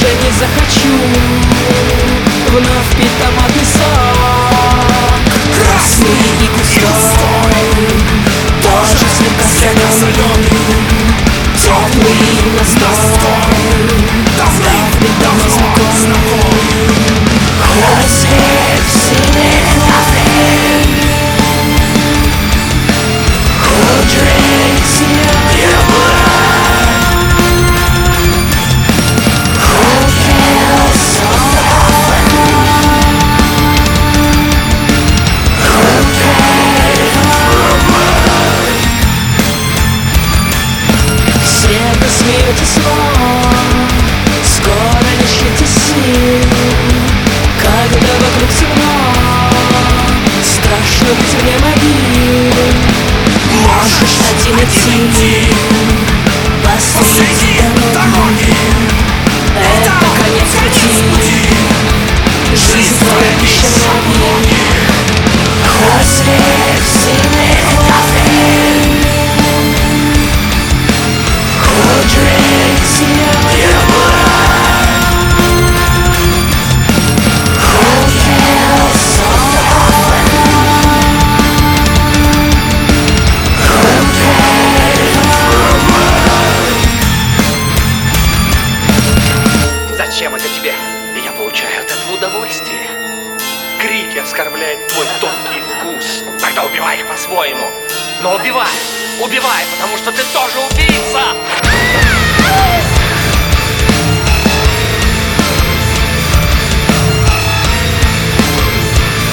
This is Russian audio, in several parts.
не захочу вновь пить томатный сок. Красный и густой, тоже слегка соленый, теплый настой, давно знакомый. Хоть весь nothing, who drinks your blood, who kills so often, who paid for blood. Все вы смеетесь снова, скоро лишите сил, когда вокруг темно, страшно быть вне могил. Можешь один идти посреди дороги, это конец пути, жизнь твоя пищевая. Хоть весь nothing, who drinks your blood, who kills so often, who paid for blood. Зачем это тебе? Я получаю от этого удовольствие. Крики оскорбляют твой тонкий вкус. Тогда убивай их по-своему. Но убивай, убивай, потому что ты тоже убийца.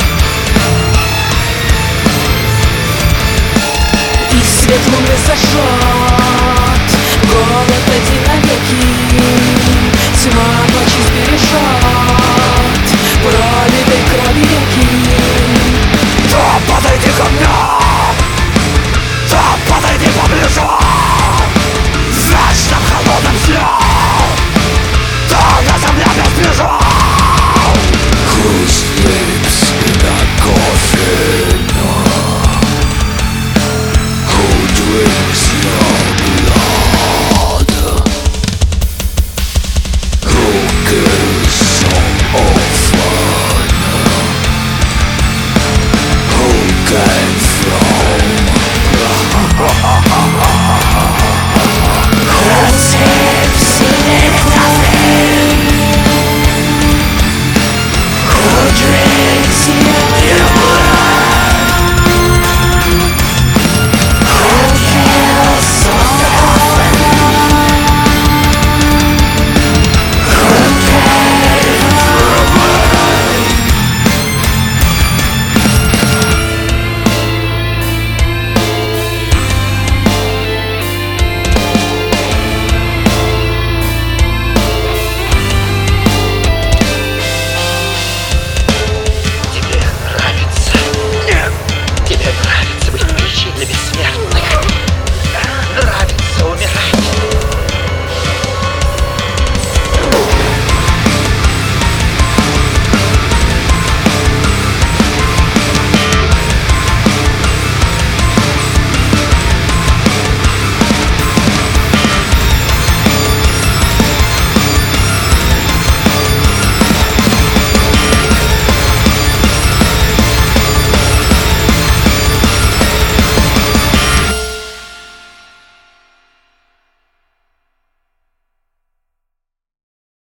И свет луны зашел,